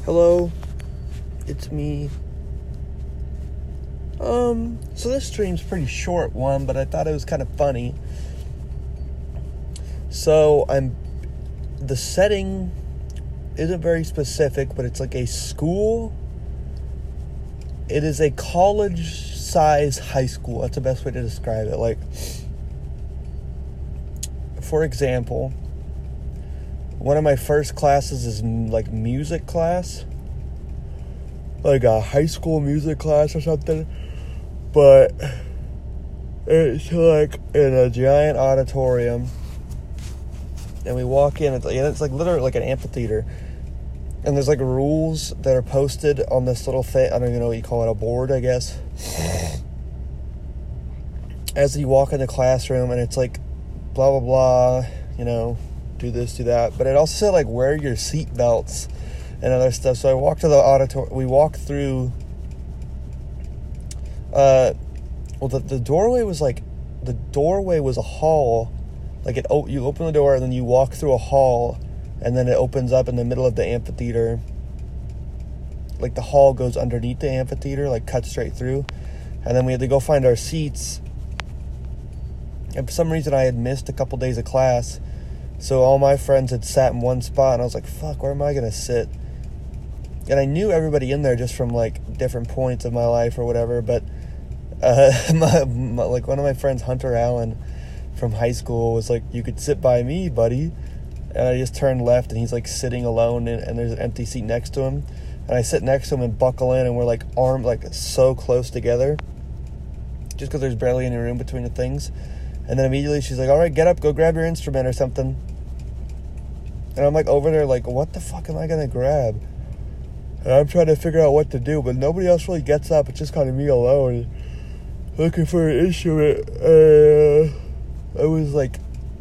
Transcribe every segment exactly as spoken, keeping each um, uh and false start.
Hello, it's me. Um, so this stream's a pretty short one, but I thought it was kind of funny. So I'm, the setting isn't very specific, but it's like a school. It is a college-size high school. That's the best way to describe it. Like, for example, one of my first classes is like music class, like a high school music class or something, but it's like in a giant auditorium, and we walk in, it's like, it's like literally like an amphitheater, and there's like rules that are posted on this little thing, I don't even know what you call it, a board, I guess, as you walk in the classroom, and it's like blah blah blah, you know, do this, do that, but it also said like wear your seat belts and other stuff. So I walked to the auditorium, we walked through, uh, well the, the doorway was like, the doorway was a hall, like it, oh, you open the door and then you walk through a hall, and then it opens up in the middle of the amphitheater, like the hall goes underneath the amphitheater, like cut straight through, and then we had to go find our seats, and for some reason I had missed a couple days of class. So all my friends had sat in one spot, and I was like, fuck, where am I going to sit? And I knew everybody in there just from, like, different points of my life or whatever, but, uh, my, my, like, one of my friends, Hunter Allen, from high school, was like, you could sit by me, buddy. And I just turned left, and he's, like, sitting alone, and, and there's an empty seat next to him. And I sit next to him and buckle in, and we're, like, armed, like, so close together, just because there's barely any room between the things. And then immediately she's like, all right, get up, go grab your instrument or something. And I'm like over there like, what the fuck am I going to grab? And I'm trying to figure out what to do, but nobody else really gets up. It's just kind of me alone looking for an instrument. Uh, I was like,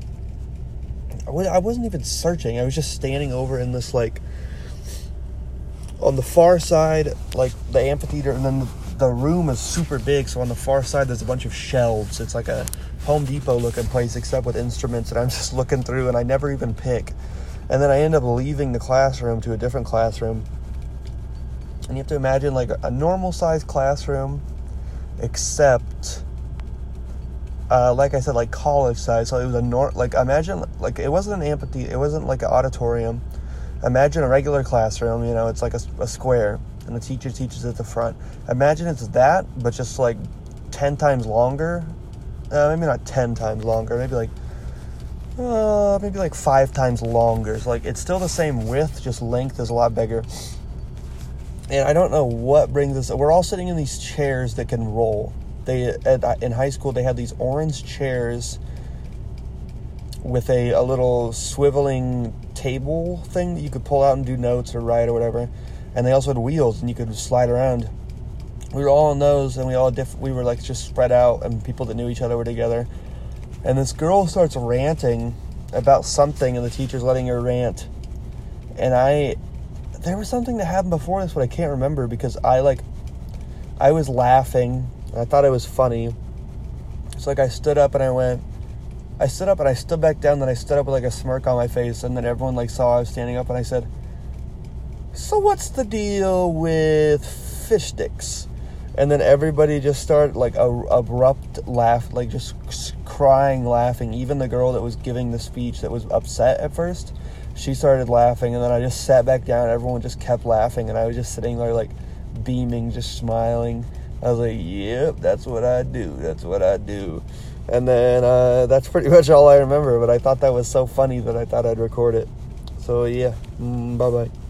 I wasn't even searching. I was just standing over in this, like, on the far side, like the amphitheater, and then the, the room is super big. So on the far side, there's a bunch of shelves. It's like a Home Depot looking place, except with instruments, and I'm just looking through, and I never even pick. And then I end up leaving the classroom to a different classroom. And you have to imagine like a normal-sized classroom, except, uh, like I said, like college size. So it was a nor like imagine like it wasn't an amphitheater, it wasn't like an auditorium. Imagine a regular classroom. You know, it's like a, a square, and the teacher teaches at the front. Imagine it's that, but just like ten times longer. Uh, maybe not ten times longer. Maybe like. Uh, maybe like five times longer. So like it's still the same width, just length is a lot bigger. And I don't know what brings us. We're all sitting in these chairs that can roll. They at, in high school they had these orange chairs with a, a little swiveling table thing that you could pull out and do notes or write or whatever. And they also had wheels and you could slide around. We were all on those, and we all diff- we were like just spread out, and people that knew each other were together. And this girl starts ranting about something, and the teacher's letting her rant. And I, there was something that happened before this, but I can't remember, because I, like, I was laughing, and I thought it was funny. So, like, I stood up, and I went, I stood up, and I stood back down, then I stood up with, like, a smirk on my face, and then everyone, like, saw I was standing up, and I said, so what's the deal with fish sticks? And then everybody just started, like, a abrupt laugh, like, just crying, laughing. Even the girl that was giving the speech that was upset at first, she started laughing. And then I just sat back down. Everyone just kept laughing. And I was just sitting there, like, beaming, just smiling. I was like, yep, that's what I do. That's what I do. And then uh, that's pretty much all I remember. But I thought that was so funny that I thought I'd record it. So, yeah, mm, bye-bye.